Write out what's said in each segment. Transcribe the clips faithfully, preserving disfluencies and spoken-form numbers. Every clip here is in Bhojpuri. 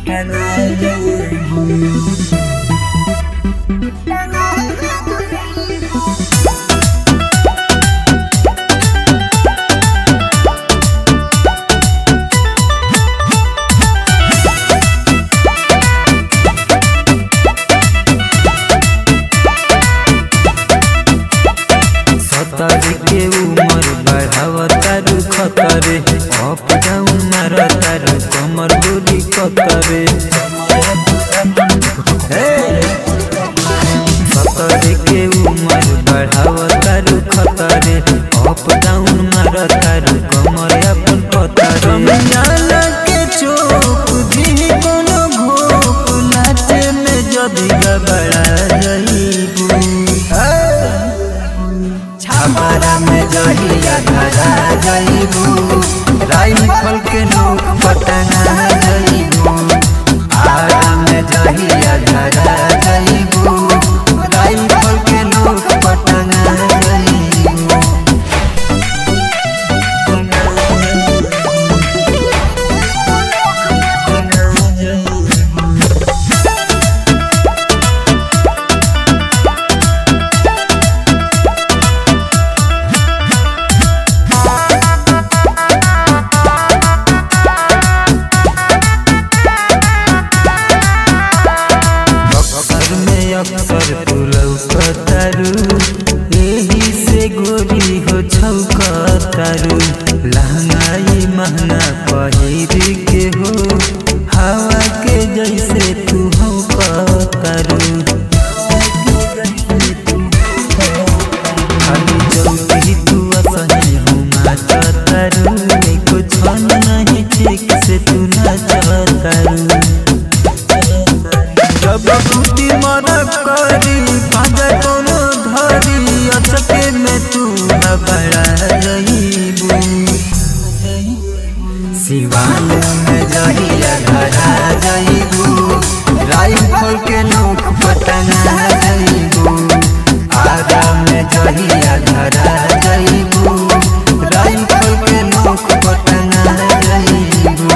सतर के उमर बढ़ावतारू खतरे अप डाउन मारतारू कमर गोली कतरे सतर के उमर बढ़ावतारू खतरे अप डाउन मारतारू कमर अपन कतरे मियाला के चोप दी कोनो घोप नाचे में जदी गबड़ा जईबू छापरा में जहिया धरा जईबू राइफल के नोक पटना जईबू आरा में जहिया धरा जईबू राइफल के नोक पटना जईबू। अक्सर तू लौकतारू एही से गोरी हो छौकतारू लहंगाई महंगा पहिर के हो हवा के जैसे तू हौकतारू खाली जल्दी तू असही हुमाकतारू कुछ नहीं ठीक से तू नाचतारू जब बूटी मना करी पाजा कोनो धरी अचके में तू बड़ा जईबू सिवान में जहिया धरा जईबू राइफल के नोक पटना जईबू आगा में जहिया धरा जईबू राइफल के नोक पटना जईबू।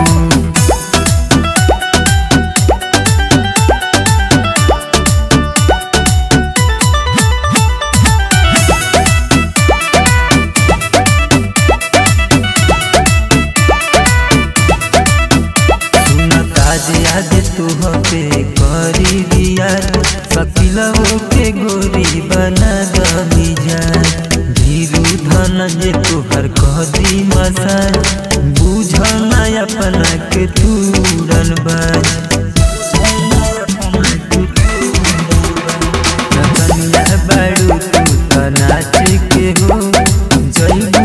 आज तू पे करी दिया सकिलवो के गोरी बना दही जा धीरू धन जे तुहर कदी मसा बुझना अपना के तूरन बाज बड़ू तू नाच के हो जई